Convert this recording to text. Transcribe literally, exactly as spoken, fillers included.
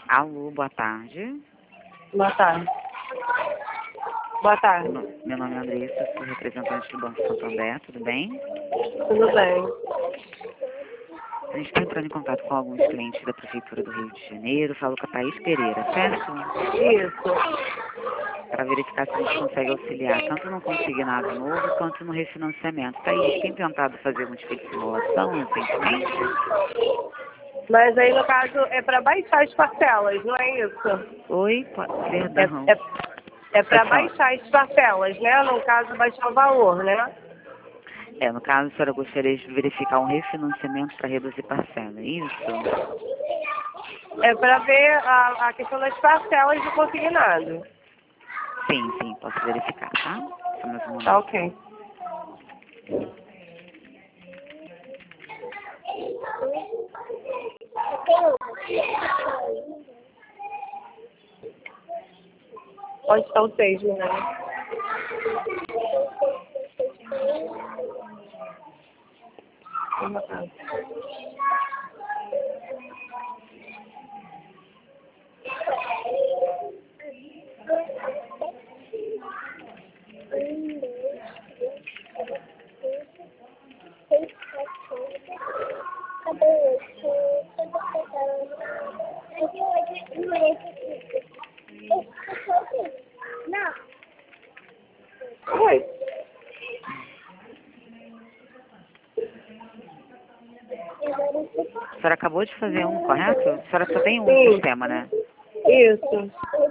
Alô, boa tarde. Boa tarde. Boa tarde. Meu no- meu nome é Andressa, sou representante do Banco Santander, tudo bem? Tudo bem? A gente está entrando em contato com alguns clientes da Prefeitura do Rio de Janeiro, falo com a Thaís Pereira, certo? Isso. Para verificar se a gente consegue auxiliar tanto no consignado novo quanto no refinanciamento. Thaís, tem tentado fazer algum tipo de simulação recentemente? Mas aí, no caso, é para baixar as parcelas, não é isso? Oi, po- É, perdão. é, é para Pode falar. baixar as parcelas, né? No caso, baixar o valor, né? É, no caso, a senhora gostaria de verificar um refinanciamento para reduzir parcela, é isso? É para ver a, a questão das parcelas do consignado. Sim, sim, posso verificar, tá? Só mais um Tá momento. ok. Pode estar o seis, né? Oi. A senhora acabou de fazer um, correto? A senhora só tem um no Sim. sistema, né? Isso.